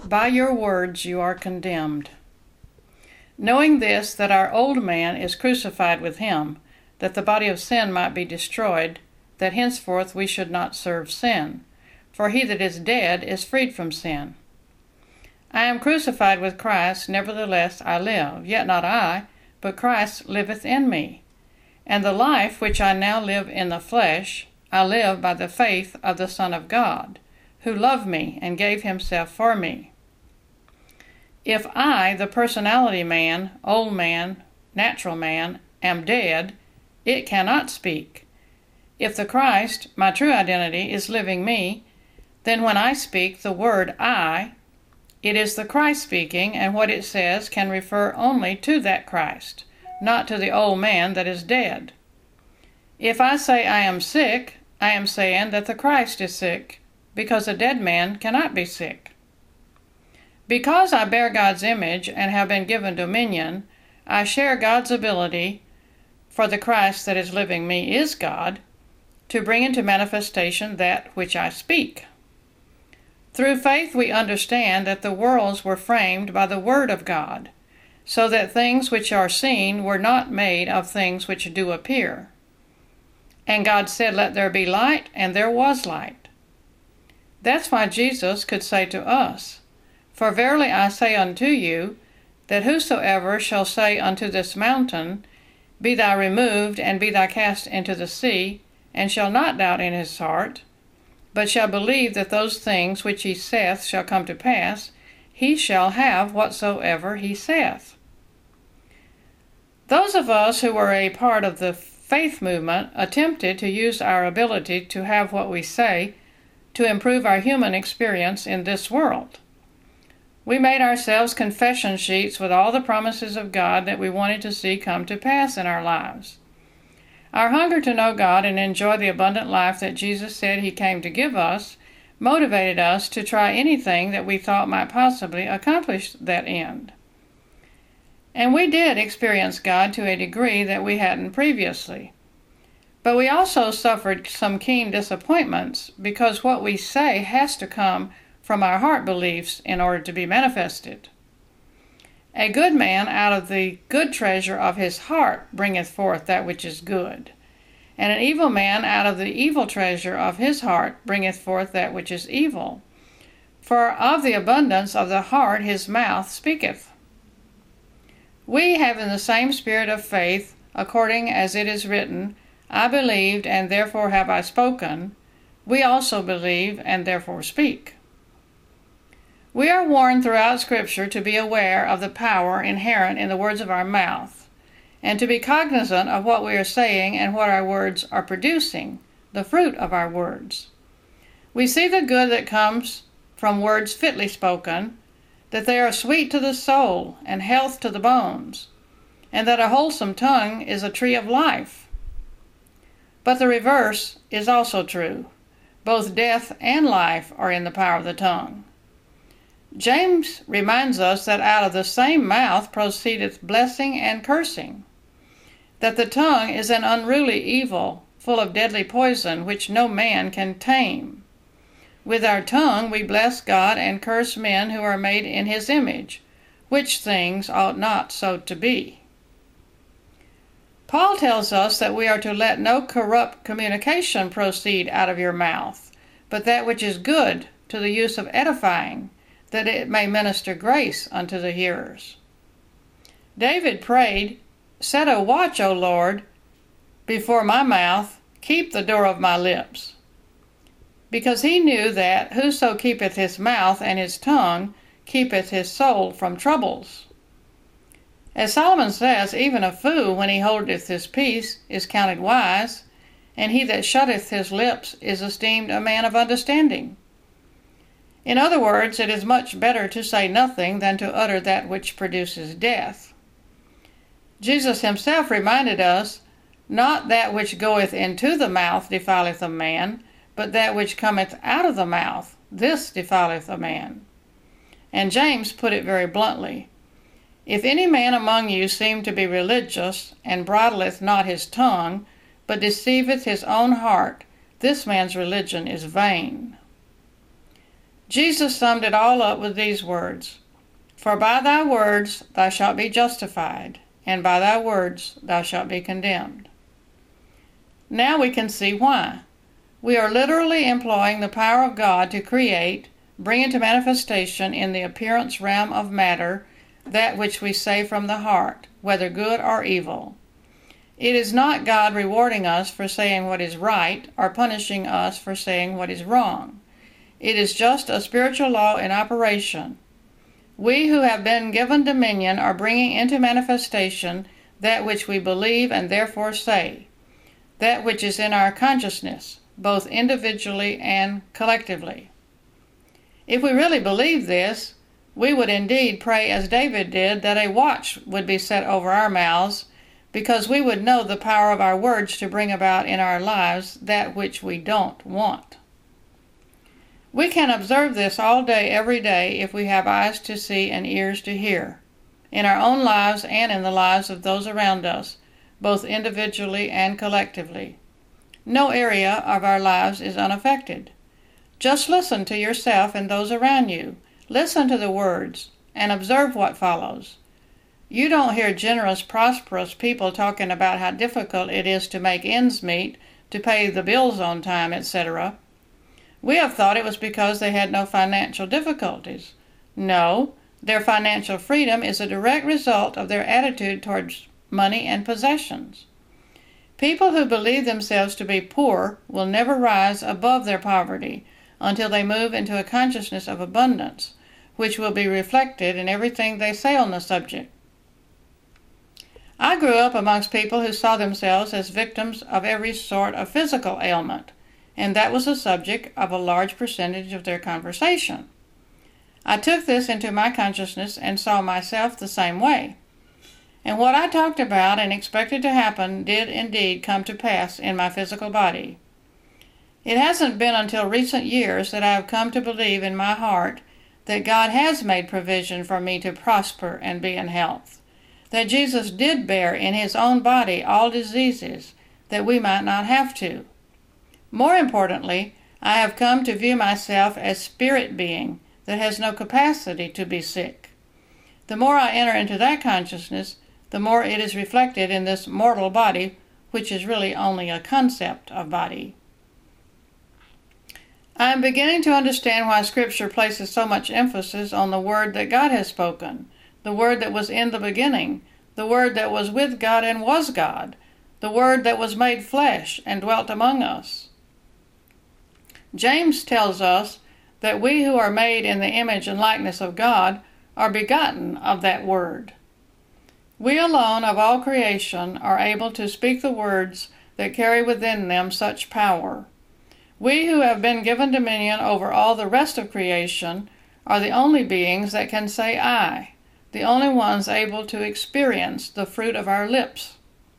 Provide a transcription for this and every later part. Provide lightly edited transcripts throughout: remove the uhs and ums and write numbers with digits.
By your words you are condemned. Knowing this, that our old man is crucified with him, that the body of sin might be destroyed, that henceforth we should not serve sin. For he that is dead is freed from sin. I am crucified with Christ, nevertheless I live, yet not I, but Christ liveth in me. And the life which I now live in the flesh, I live by the faith of the Son of God, who loved me and gave himself for me. If I, the personality man, old man, natural man, am dead, it cannot speak. If the Christ, my true identity, is living me, then when I speak the word I, it is the Christ speaking, and what it says can refer only to that Christ, not to the old man that is dead. If I say I am sick, I am saying that the Christ is sick, because a dead man cannot be sick. Because I bear God's image and have been given dominion, I share God's ability, for the Christ that is living me is God, to bring into manifestation that which I speak. Through faith we understand that the worlds were framed by the Word of God, so that things which are seen were not made of things which do appear. And God said, "Let there be light," and there was light. That's why Jesus could say to us, "For verily I say unto you, that whosoever shall say unto this mountain, Be thou removed, and be thou cast into the sea, and shall not doubt in his heart, but shall believe that those things which he saith shall come to pass, he shall have whatsoever he saith." Those of us who were a part of the faith movement attempted to use our ability to have what we say to improve our human experience in this world. We made ourselves confession sheets with all the promises of God that we wanted to see come to pass in our lives. Our hunger to know God and enjoy the abundant life that Jesus said he came to give us motivated us to try anything that we thought might possibly accomplish that end. And we did experience God to a degree that we hadn't previously. But we also suffered some keen disappointments because what we say has to come from our heart beliefs in order to be manifested. A good man out of the good treasure of his heart bringeth forth that which is good, and an evil man out of the evil treasure of his heart bringeth forth that which is evil. For of the abundance of the heart his mouth speaketh. We, having the same spirit of faith, according as it is written, I believed, and therefore have I spoken, we also believe, and therefore speak. We are warned throughout Scripture to be aware of the power inherent in the words of our mouth, and to be cognizant of what we are saying and what our words are producing, the fruit of our words. We see the good that comes from words fitly spoken, that they are sweet to the soul and health to the bones, and that a wholesome tongue is a tree of life. But the reverse is also true. Both death and life are in the power of the tongue. James reminds us that out of the same mouth proceedeth blessing and cursing, that the tongue is an unruly evil, full of deadly poison, which no man can tame. With our tongue we bless God and curse men who are made in his image, which things ought not so to be. Paul tells us that we are to let no corrupt communication proceed out of your mouth, but that which is good to the use of edifying, that it may minister grace unto the hearers. David prayed, "Set a watch, O Lord, before my mouth, keep the door of my lips," because he knew that whoso keepeth his mouth and his tongue keepeth his soul from troubles. As Solomon says, even a fool, when he holdeth his peace, is counted wise, and he that shutteth his lips is esteemed a man of understanding. In other words, it is much better to say nothing than to utter that which produces death. Jesus himself reminded us, "Not that which goeth into the mouth defileth a man, but that which cometh out of the mouth, this defileth a man." And James put it very bluntly, "If any man among you seem to be religious, and bridleth not his tongue, but deceiveth his own heart, this man's religion is vain." Jesus summed it all up with these words, "For by thy words thou shalt be justified, and by thy words thou shalt be condemned." Now we can see why. We are literally employing the power of God to create, bring into manifestation in the appearance realm of matter, that which we say from the heart, whether good or evil. It is not God rewarding us for saying what is right or punishing us for saying what is wrong. It is just a spiritual law in operation. We who have been given dominion are bringing into manifestation that which we believe and therefore say, that which is in our consciousness, both individually and collectively. If we really believed this, we would indeed pray as David did, that a watch would be set over our mouths, because we would know the power of our words to bring about in our lives that which we don't want. We can observe this all day, every day, if we have eyes to see and ears to hear, in our own lives and in the lives of those around us, both individually and collectively. No area of our lives is unaffected. Just listen to yourself and those around you. Listen to the words and observe what follows. You don't hear generous, prosperous people talking about how difficult it is to make ends meet, to pay the bills on time, etc. We have thought it was because they had no financial difficulties. No, their financial freedom is a direct result of their attitude towards money and possessions. People who believe themselves to be poor will never rise above their poverty until they move into a consciousness of abundance, which will be reflected in everything they say on the subject. I grew up amongst people who saw themselves as victims of every sort of physical ailment, and that was the subject of a large percentage of their conversation. I took this into my consciousness and saw myself the same way. And what I talked about and expected to happen did indeed come to pass in my physical body. It hasn't been until recent years that I have come to believe in my heart that God has made provision for me to prosper and be in health, that Jesus did bear in his own body all diseases, that we might not have to. More importantly, I have come to view myself as spirit being that has no capacity to be sick. The more I enter into that consciousness, the more it is reflected in this mortal body, which is really only a concept of body. I am beginning to understand why Scripture places so much emphasis on the word that God has spoken, the word that was in the beginning, the word that was with God and was God, the word that was made flesh and dwelt among us. James tells us that we who are made in the image and likeness of God are begotten of that word. We alone of all creation are able to speak the words that carry within them such power. We who have been given dominion over all the rest of creation are the only beings that can say I, the only ones able to experience the fruit of our lips.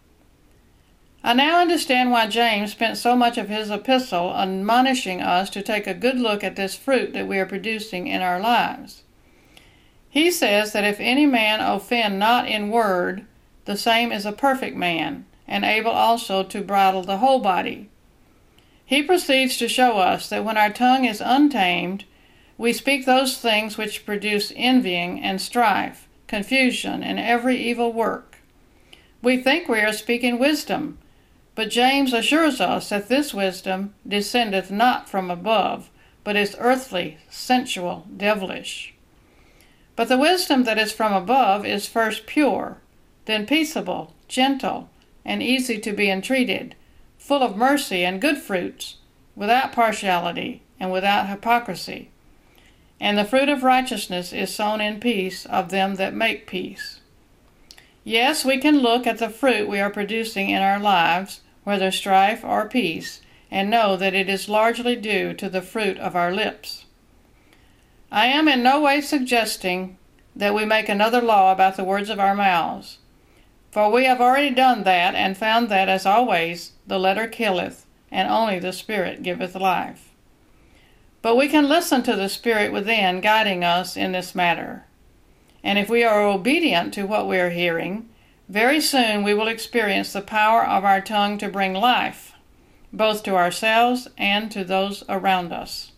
I now understand why James spent so much of his epistle admonishing us to take a good look at this fruit that we are producing in our lives. He says that if any man offend not in word, the same is a perfect man, and able also to bridle the whole body. He proceeds to show us that when our tongue is untamed, we speak those things which produce envying and strife, confusion, and every evil work. We think we are speaking wisdom, but James assures us that this wisdom descendeth not from above, but is earthly, sensual, devilish. But the wisdom that is from above is first pure, then peaceable, gentle, and easy to be entreated, full of mercy and good fruits, without partiality and without hypocrisy. And the fruit of righteousness is sown in peace of them that make peace. Yes, we can look at the fruit we are producing in our lives, whether strife or peace, and know that it is largely due to the fruit of our lips. I am in no way suggesting that we make another law about the words of our mouths, for we have already done that and found that, as always, the letter killeth, and only the Spirit giveth life. But we can listen to the Spirit within guiding us in this matter. And if we are obedient to what we are hearing, very soon we will experience the power of our tongue to bring life, both to ourselves and to those around us.